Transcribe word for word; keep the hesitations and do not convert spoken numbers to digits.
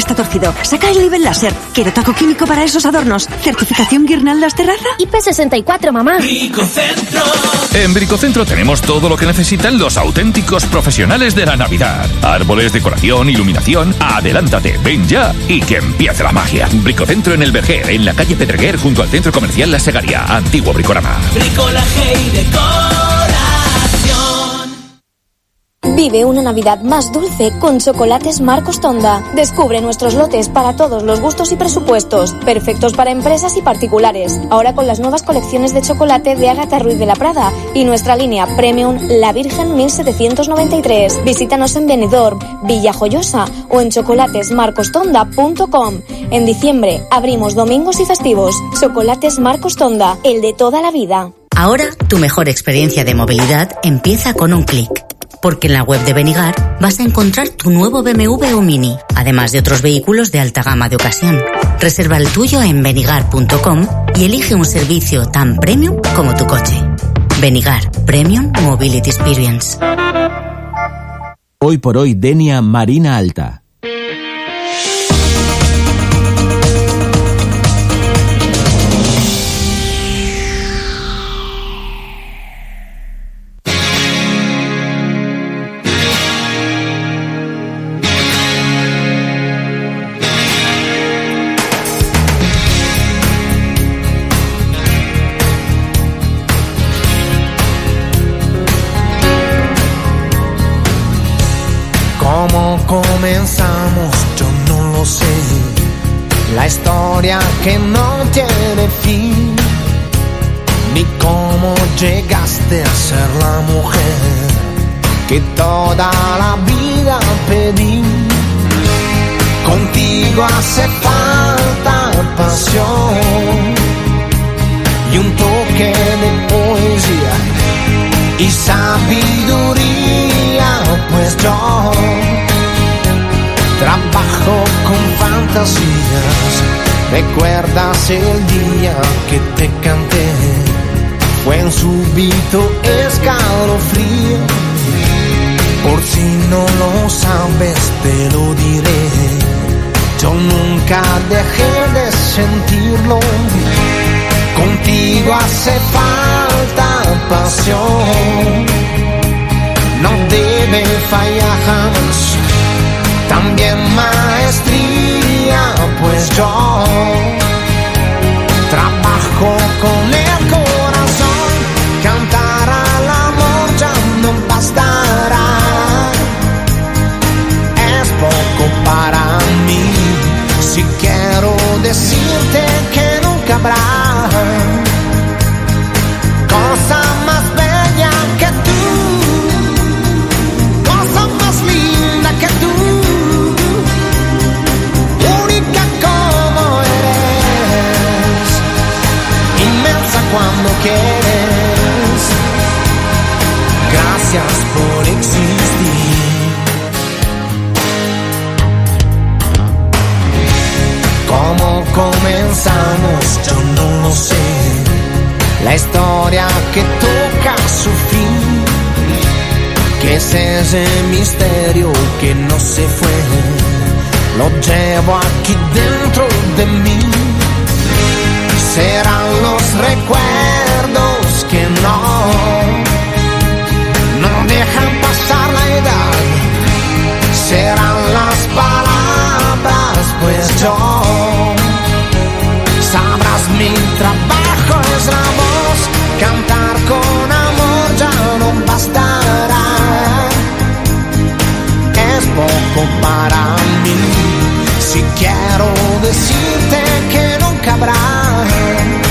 está torcido. Saca el nivel láser. Quiero taco químico para esos adornos. ¿Certificación Guirnaldas Terraza? I P sesenta y cuatro, mamá. Bricocentro. En Bricocentro tenemos todo lo que necesitan los auténticos profesionales de la Navidad. Árboles, decoración, iluminación. Adelántate, ven ya y que empiece la magia. Bricocentro en el Verger, en la calle Pedreguer, junto al centro comercial La Segaria. Antiguo Bricorama. Bricolaje y decoración. Vive una Navidad más dulce con Chocolates Marcos Tonda. Descubre nuestros lotes para todos los gustos y presupuestos, perfectos para empresas y particulares. Ahora con las nuevas colecciones de chocolate de Ágata Ruiz de la Prada y nuestra línea Premium La Virgen mil setecientos noventa y tres. Visítanos en Benidorm, Villajoyosa o en chocolates marcos tonda punto com. En diciembre abrimos domingos y festivos. Chocolates Marcos Tonda, el de toda la vida. Ahora tu mejor experiencia de movilidad empieza con un clic. Porque en la web de Benigar vas a encontrar tu nuevo B M W o Mini, además de otros vehículos de alta gama de ocasión. Reserva el tuyo en benigar punto com y elige un servicio tan premium como tu coche. Benigar, Premium Mobility Experience. Hoy por hoy, Denia Marina Alta. Comenzamos, yo no lo sé. La historia que no tiene fin. Ni cómo llegaste a ser la mujer que toda la vida pedí. Contigo hace falta pasión y un toque de poesía y sabiduría, pues yo trabajo con fantasías. ¿Recuerdas el día que te canté? Fue un súbito escalofrío. Por si no lo sabes te lo diré. Yo nunca dejé de sentirlo. Contigo hace falta pasión. No debe fallar jamás. También maestría, pues yo trabajo con el corazón. Cantar al amor ya no bastará. Es poco para mí. Si quiero decirte que nunca habrá cosa más bella que tú, cosa más linda que tú. Cuando quieres, gracias por existir. ¿Cómo comenzamos? Yo no lo sé. La historia que toca su fin. ¿Qué es ese misterio que no se fue? Lo llevo aquí dentro de mí. Serán los recuerdos que no, no dejan pasar la edad. Serán las palabras, pues yo, sabrás mi trabajo es la voz. Cantar con amor ya no bastará. Es poco para mí. Si quiero decirte que nunca habrá